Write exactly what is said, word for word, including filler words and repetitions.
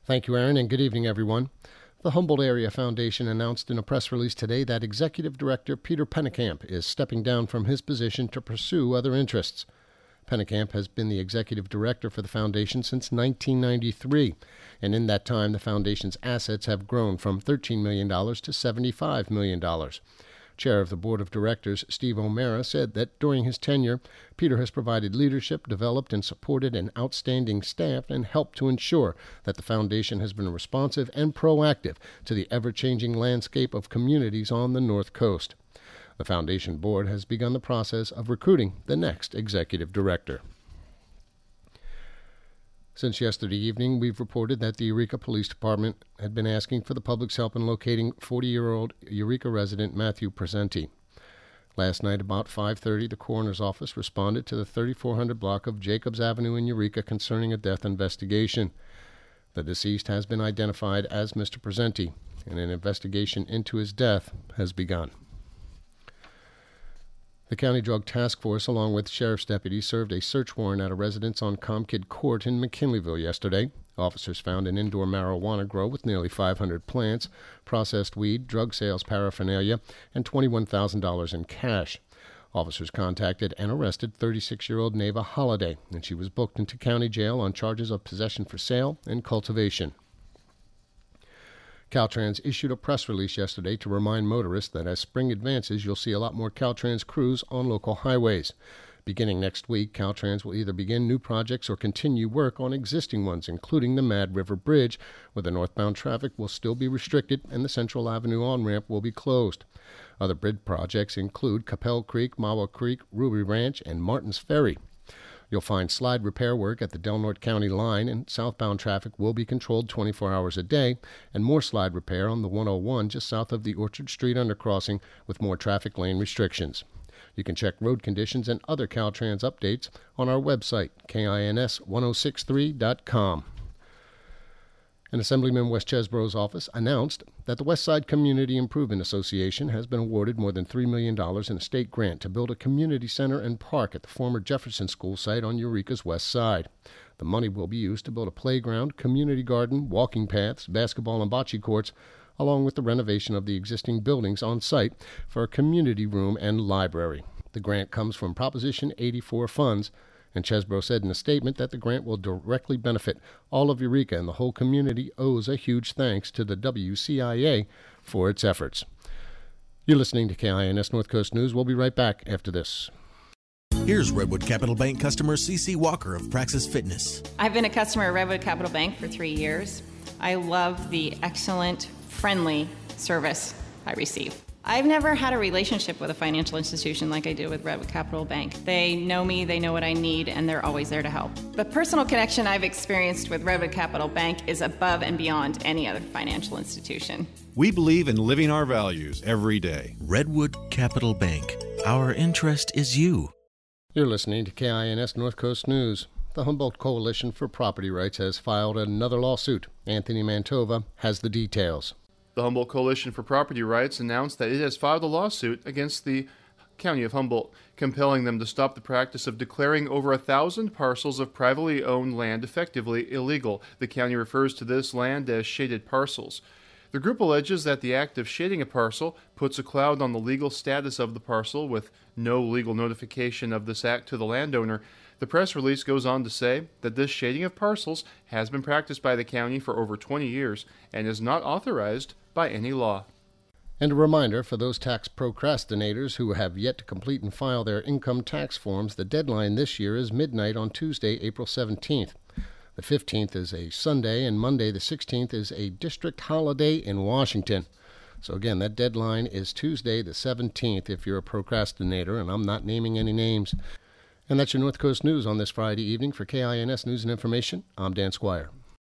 Thank you, Aaron, and good evening, everyone. The Humboldt Area Foundation announced in a press release today that Executive Director Peter Pennekamp is stepping down from his position to pursue other interests. Pennekamp has been the executive director for the foundation since nineteen ninety-three, and in that time the foundation's assets have grown from thirteen million dollars to seventy-five million dollars. Chair of the Board of Directors, Steve O'Mara, said that during his tenure, Peter has provided leadership, developed and supported an outstanding staff, and helped to ensure that the foundation has been responsive and proactive to the ever-changing landscape of communities on the North Coast. The foundation board has begun the process of recruiting the next executive director. Since yesterday evening, we've reported that the Eureka Police Department had been asking for the public's help in locating forty-year-old Eureka resident Matthew Presenti. Last night, about five thirty, the coroner's office responded to the thirty-four hundred block of Jacobs Avenue in Eureka concerning a death investigation. The deceased has been identified as Mister Presenti, and an investigation into his death has begun. The County Drug Task Force, along with sheriff's deputies, served a search warrant at a residence on Comkid Court in McKinleyville yesterday. Officers found an indoor marijuana grow with nearly five hundred plants, processed weed, drug sales paraphernalia, and twenty-one thousand dollars in cash. Officers contacted and arrested thirty-six-year-old Neva Holliday, and she was booked into county jail on charges of possession for sale and cultivation. Caltrans issued a press release yesterday to remind motorists that as spring advances, you'll see a lot more Caltrans crews on local highways. Beginning next week, Caltrans will either begin new projects or continue work on existing ones, including the Mad River Bridge, where the northbound traffic will still be restricted and the Central Avenue on-ramp will be closed. Other bridge projects include Capel Creek, Mawa Creek, Ruby Ranch, and Martins Ferry. You'll find slide repair work at the Del Norte County line, and southbound traffic will be controlled twenty-four hours a day, and more slide repair on the one oh one just south of the Orchard Street undercrossing with more traffic lane restrictions. You can check road conditions and other Caltrans updates on our website, kins ten sixty-three dot com. And Assemblyman Wes Chesbrough's office announced that the Westside Community Improvement Association has been awarded more than three million dollars in a state grant to build a community center and park at the former Jefferson School site on Eureka's west side. The money will be used to build a playground, community garden, walking paths, basketball and bocce courts, along with the renovation of the existing buildings on site for a community room and library. The grant comes from Proposition eighty-four funds, and Chesbrough said in a statement that the grant will directly benefit all of Eureka, and the whole community owes a huge thanks to the W C I A for its efforts. You're listening to K I N S North Coast News. We'll be right back after this. Here's Redwood Capital Bank customer C C Walker of Praxis Fitness. I've been a customer of Redwood Capital Bank for three years. I love the excellent, friendly service I receive. I've never had a relationship with a financial institution like I do with Redwood Capital Bank. They know me, they know what I need, and they're always there to help. The personal connection I've experienced with Redwood Capital Bank is above and beyond any other financial institution. We believe in living our values every day. Redwood Capital Bank. Our interest is you. You're listening to K I N S North Coast News. The Humboldt Coalition for Property Rights has filed another lawsuit. Anthony Mantova has the details. The Humboldt Coalition for Property Rights announced that it has filed a lawsuit against the County of Humboldt, compelling them to stop the practice of declaring over a thousand parcels of privately owned land effectively illegal. The county refers to this land as shaded parcels. The group alleges that the act of shading a parcel puts a cloud on the legal status of the parcel with no legal notification of this act to the landowner. The press release goes on to say that this shading of parcels has been practiced by the county for over twenty years and is not authorized by any law. And a reminder for those tax procrastinators who have yet to complete and file their income tax forms, the deadline this year is midnight on Tuesday, April seventeenth. The fifteenth is a Sunday, and Monday the sixteenth is a district holiday in Washington. So again, that deadline is Tuesday the seventeenth if you're a procrastinator, and I'm not naming any names. And that's your North Coast News on this Friday evening. For K I N S News and Information, I'm Dan Squire.